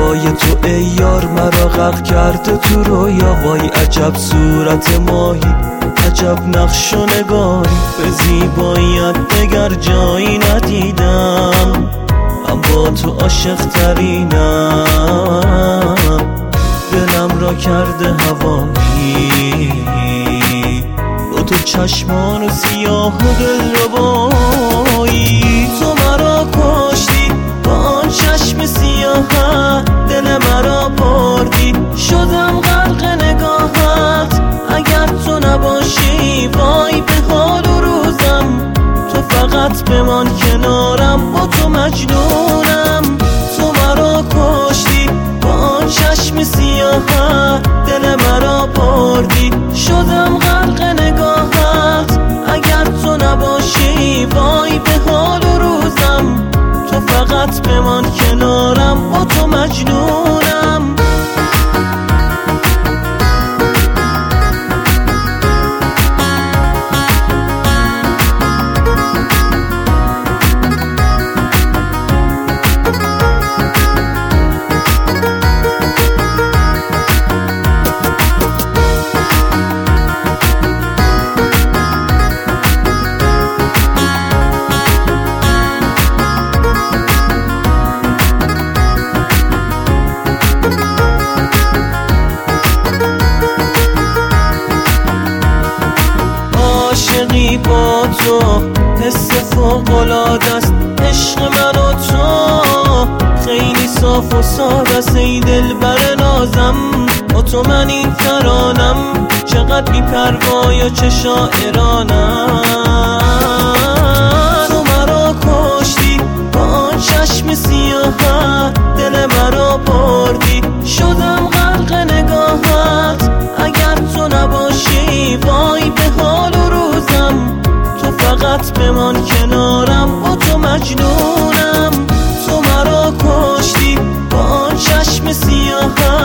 نگاه تو ای یار مرا غرق کرده تو رویا. وای عجب صورت ماهی، عجب نقش و نگاری، به زیباییت دگر جایی ندیدم. من با تو عاشق ترینم، دلم را کرده هوایی. با تو چشمان و سیاه و دلربایی، تو مرا کشتی با آن چشم سیاهت، دل مرا بردی شدم غرق نگاهت. اگر تو نباشی وای به حال و روزم، تو فقط بمان کنارم، با تو مجنونم. تو مرا کشتی با آن چشم سیاهت، دل مرا بردی شدم غرق نگاهت. اگر تو نباشی وای به حال و روزم، تو فقط بمان کنارم، با تو مجنونم. عاشقی با تو حس فوق‌العاده است، عشق من و تو خیلی صاف و ساده است. ای دلبر نازم با تو من این ترانم، چقدر بی پروای و چه شاعرانم. تو مرا کشتی با آن چشم سیاهت، دل مرا بردی شدم غرق نگاهت. اگر تو نباشی وای به حال و روزم، تو فقط بمان کنارم، با تو مجنونم. تو مرا کشتی با آن چشم سیاهت،